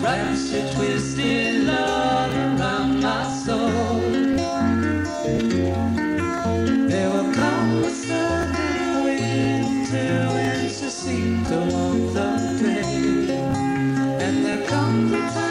wraps your twisted love around my soul. There will come a sudden winter when she seems to want the grave, and there comes a time